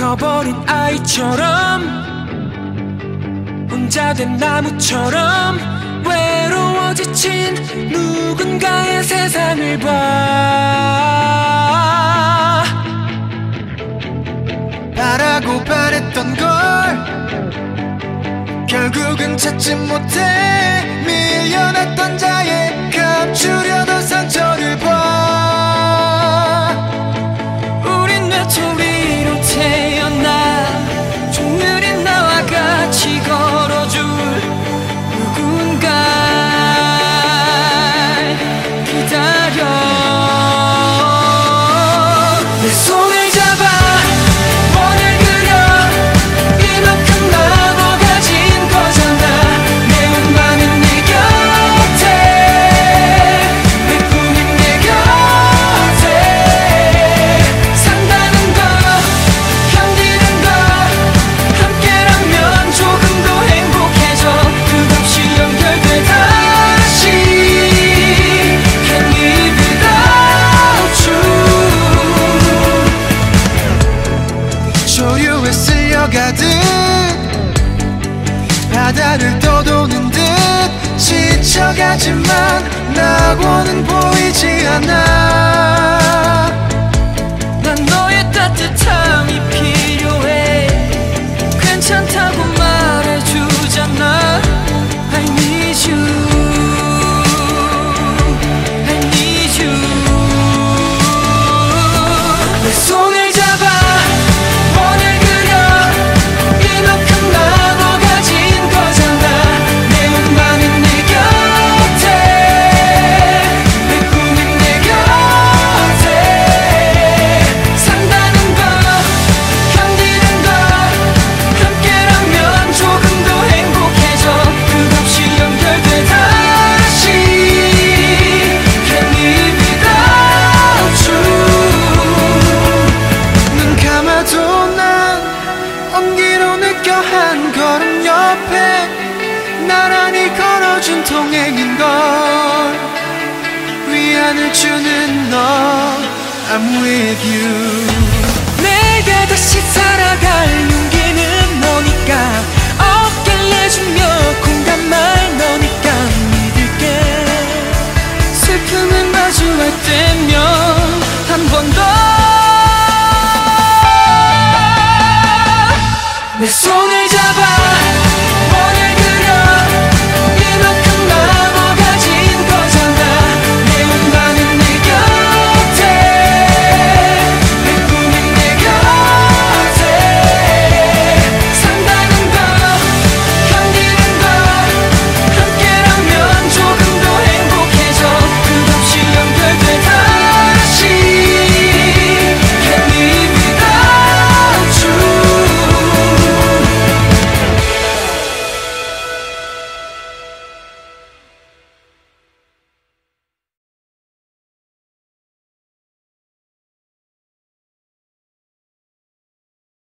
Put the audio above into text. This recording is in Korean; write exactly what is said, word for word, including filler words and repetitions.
커버린 아이처럼 혼자 된 나무처럼 외로워 지친 누군가의 세상을 봐. 바라고 바랬던 걸 결국은 찾지 못해 밀려났던 자의 감추려던 상처를 봐. 우린 외톨이로 태어나 좀 느린 나와 같이 걸어줄 누군가 기다려. 내 손을 잡아 원을 그려 이만큼 나눠 가진 거잖아. 내 운만은 네 곁에 내뿐인 내 곁에 산다는 거 견디는 거 함께라면 조금 더 행복해져. 끝없이 연결돼 다시 Can't live without you. 조류에 쓸려가듯 바다를 떠도는 듯 지쳐가지만 낙원은 보이지 않아. 난 너의 따뜻함이 필요해. 괜찮다고 말해주잖아. I need you, I need you. 내 손을 잡아 원을 그려 이만큼 나눠 가진 거잖아. 내 운만은 네 곁에 내뿐인 내 곁에 산다는 거 견디는 거 함께라면 조금 더 행복해져. 끝없이 연결돼 다시 Can't live without you. 눈 감아도 난 온기로 느껴 한 걸음 옆에 나란히 걸어준 동행인걸. 위안을 주는 너 I'm with you. 내가 다시 살아갈 용기는 너니까 어깨를 내주며 공감할 너니까 믿을게. 슬픔을 마주할 때면 한 번 더 내 손을